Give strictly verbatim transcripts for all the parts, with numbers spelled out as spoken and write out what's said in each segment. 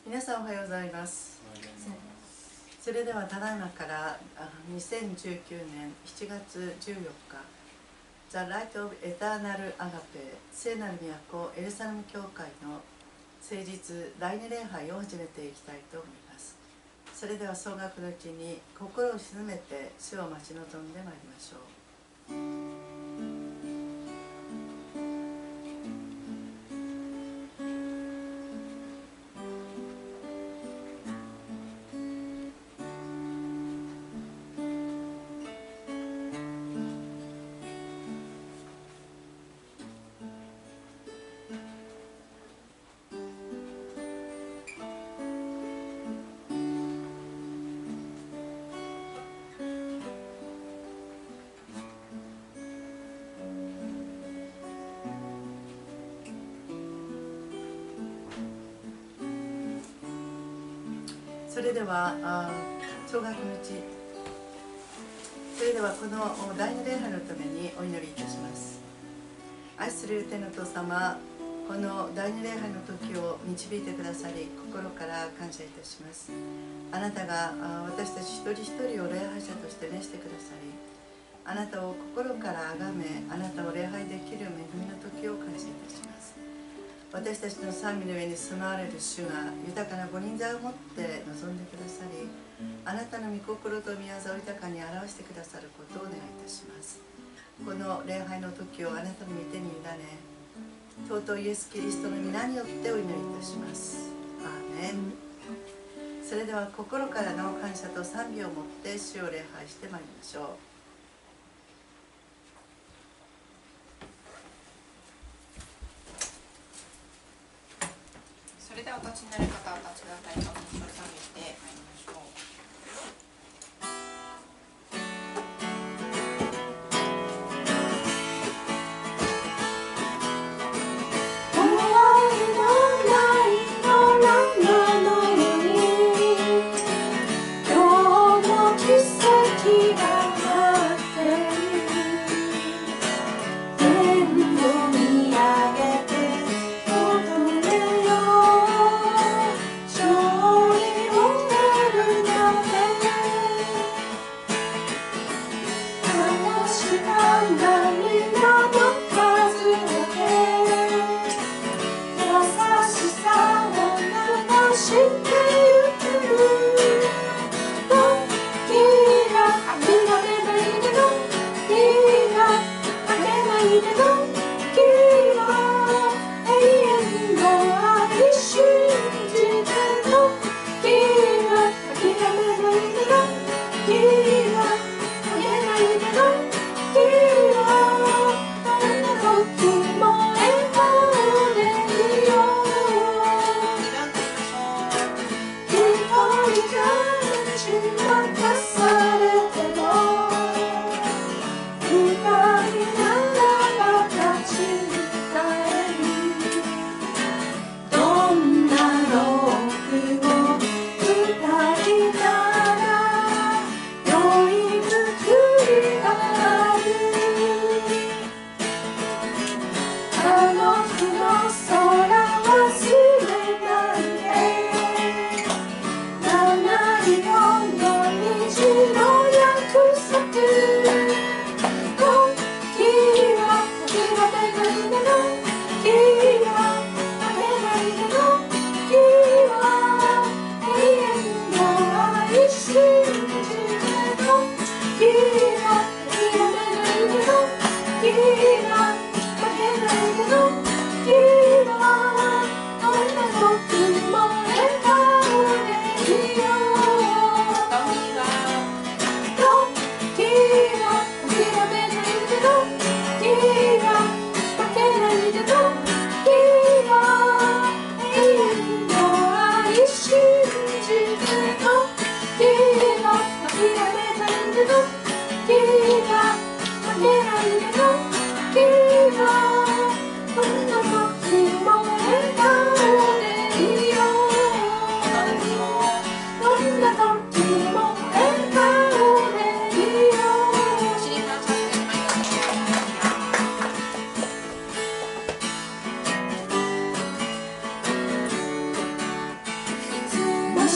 皆さんおはようございます。それではただいまからにせんじゅうきゅうねんしちがつじゅうよっか The Light of Eternal Agape 聖なる都エルサレム教会の誠実第二礼拝を始めていきたいと思います。それでは総額のうちに心を静めて主を待ち望んでまいりましょう。それでは総額のうちそれではこの第二礼拝のためにお祈りいたします。愛する天の父様、この第二礼拝の時を導いてくださり心から感謝いたします。あなたが私たち一人一人を礼拝者として召してくださり、あなたを心から崇め、あなたを礼拝できる恵みの時を感謝いたします。私たちの賛美の上に住まわれる主が豊かなご臨在をもって望んでくださり、あなたの御心と御業を豊かに表してくださることをお願いいたします。この礼拝の時をあなたの御手に委ね、尊いイエス・キリストの皆によってお祈りいたします。アーメン。それでは心からの感謝と賛美をもって主を礼拝してまいりましょう。 それではお立ちになる方はお立ちください。お立ちを下げてまいりましょう。 勝利を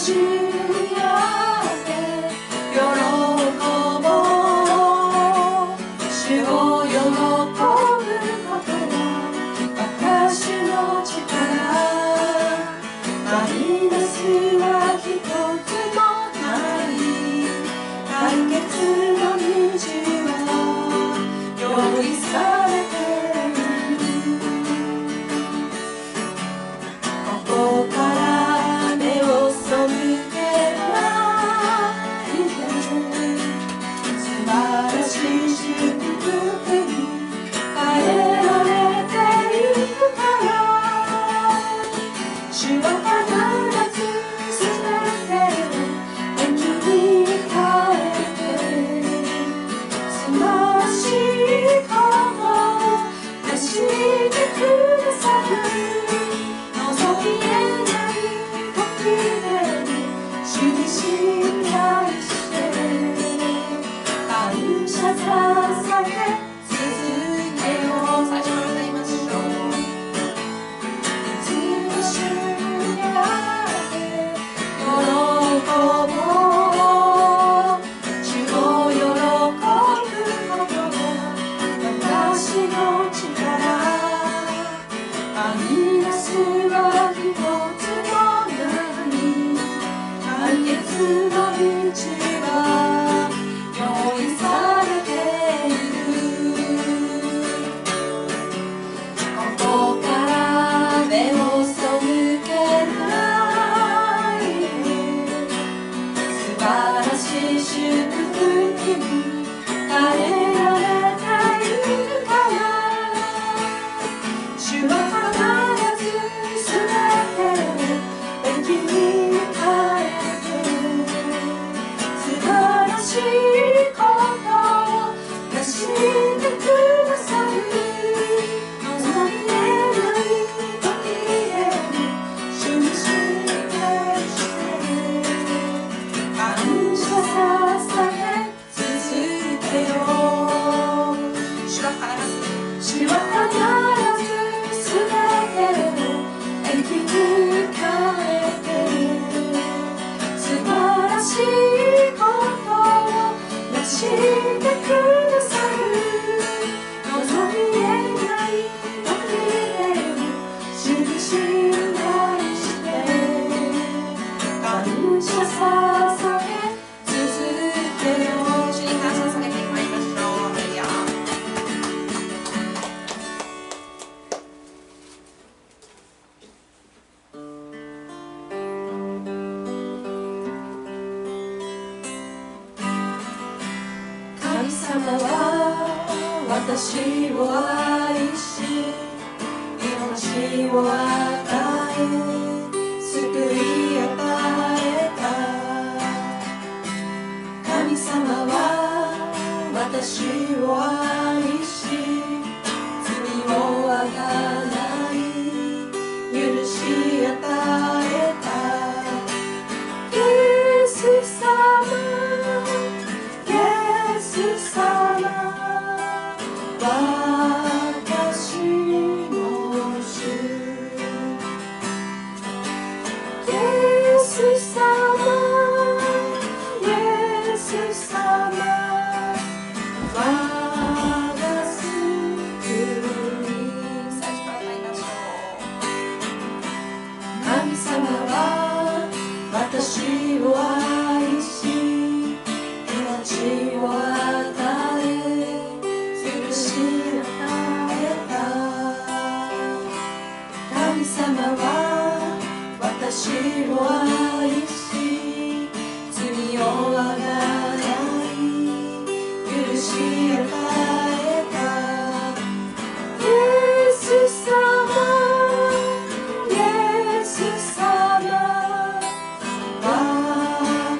「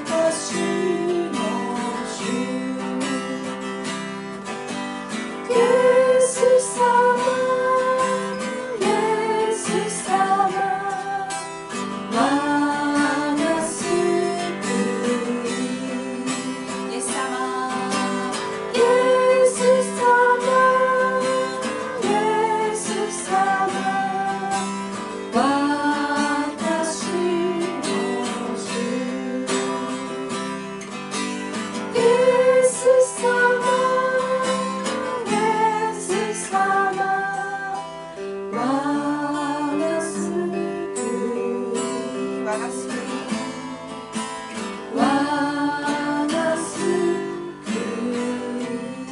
我が救い我が救い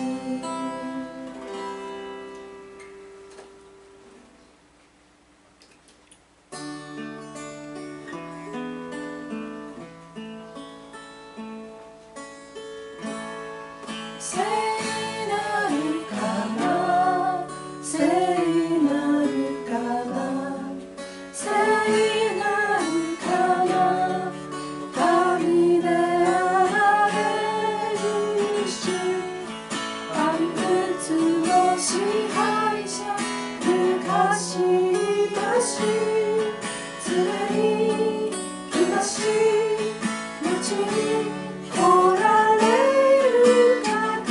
聖なるかな聖なるかな聖なるかな神であれる主万物の支配者昔今し常に今し後におられる方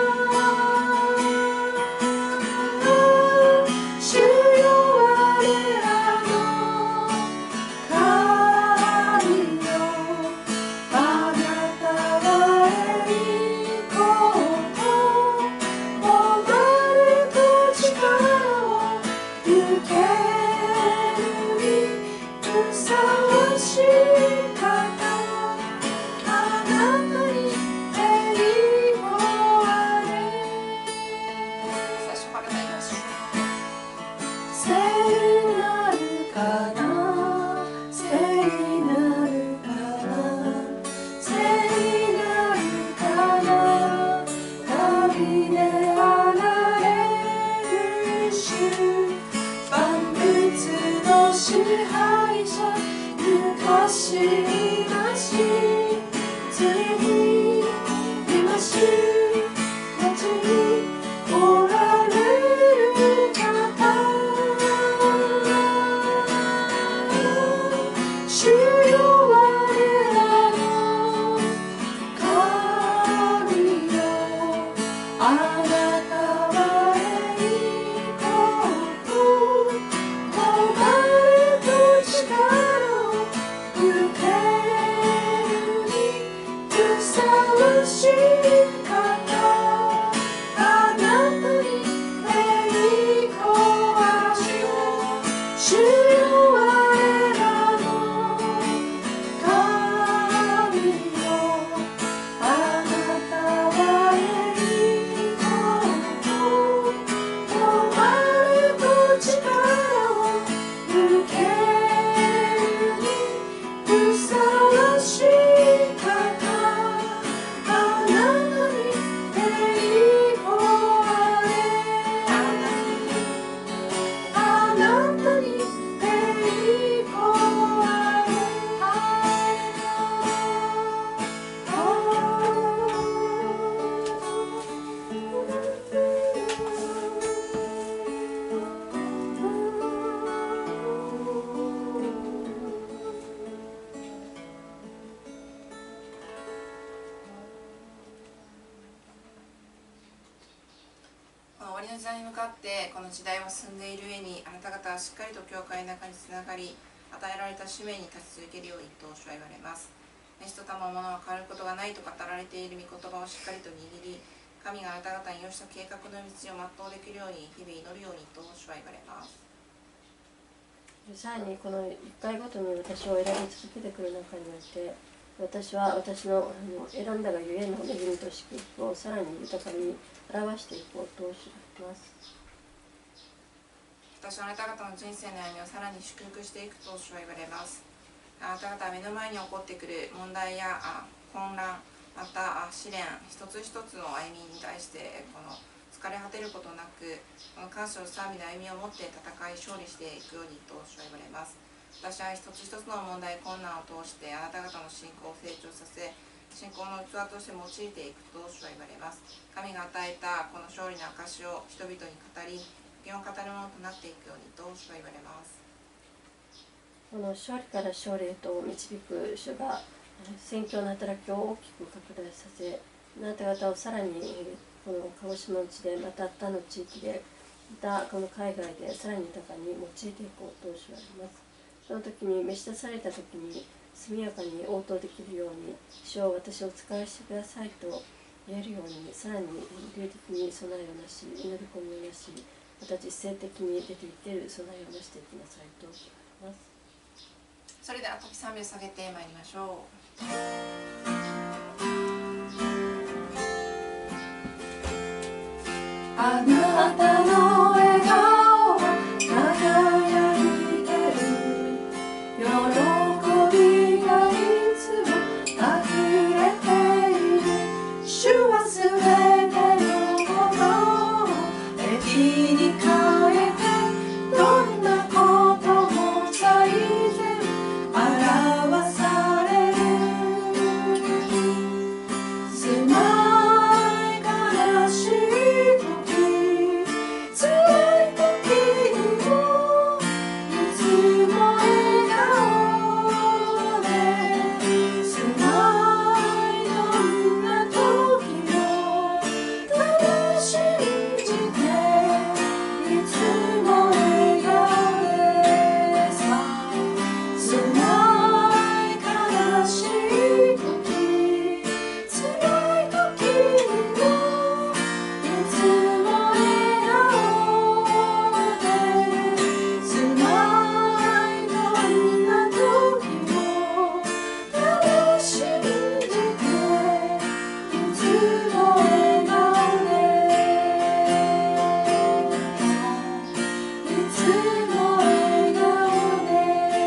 主よ我らの神よあなたは栄光と誉れと力を受けるにふさわしい方あなたに栄光あれ最初から歌いましょう聖なるかな聖なるかな聖なるかな神であられる主万物の支配者昔今し常に今し後におられる方主よ我らの神よあなたは栄光と誉れと力を受けるにふさわしい方あなたに栄光あれ主よ我らの神よあなたは栄光と誉れと力を受けるにふさわしい方あなたに栄光あれあなたに栄光あれこの終わりの時代に向かってこの時代は進んでいる上にあなた方はしっかりと教会の中につながり与えられた使命に立ち続けるようにと主は言われます。飯と賜物は変わることがないと語られている御言葉をしっかりと握り神があなた方に良した計画の道を全うできるように日々祈るようにと主は言われます。 さらにこのいっかいごとに私を選び続けてくる中において私は私の選んだがゆえの恵みと祝福をさらに豊かに表していこうとします。 私はあなた方の人生の歩みをさらに祝福していくと主は言われます。あなた方は目の前に起こってくる問題やあ混乱また試練一つ一つの歩みに対してこの疲れ果てることなくこの感謝と賛美の歩みを持って戦い勝利していくようにと主は言われます。私は一つ一つの問題困難を通してあなた方の信仰を成長させ信仰の器として用いていくと主は言われます。神が与えたこの勝利の証を人々に語り福音を語るものとなっていくようにと主は言われます。 この勝利から勝利へと導く主が宣教の働きを大きく拡大させあなた方をさらにこの鹿児島の地でまた他の地域でまたこの海外でさらに豊かに用いていこうと主は言います。その時に召し出された時に速やかに応答できるように主を私を使わせてくださいと言えるようにさらに霊的に備えをなし祈り込みをなしまた実践的に出ていける備えをなしていきなさいと言われます。 それでは時賛美を下げてまいりましょう。 あなたの笑顔は輝いてる、喜びがいつも溢れている。主はすべてのことを益に変えて、どんなことも最善表される。住まい悲しい時、辛い時にもいつも笑顔で、住まいどんな時もただ信じて、いつも笑顔でさ。住まい悲しい時、辛い時にもいつも笑顔で、住まいどんな時もただ信じて、いつも笑顔でいつも笑顔で。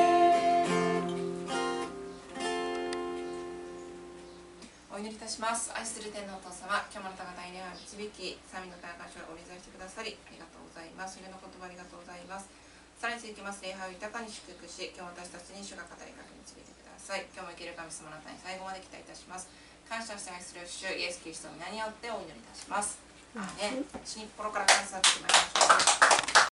お祈りいたします。愛する天のお父様、今日もあなたが大礼拝を導き、三位の大会所をお臨在してくださり、ありがとうございます。それの言葉ありがとうございます。さらに続きます礼拝を豊かに祝福し、今日私たちに主が語りかけ導いてください。今日も生きる神様あなたに最後まで期待いたします。感謝して愛する主イエス・キリストの皆によってお祈りいたします。アーメン。主に心から感謝してまいりましょう。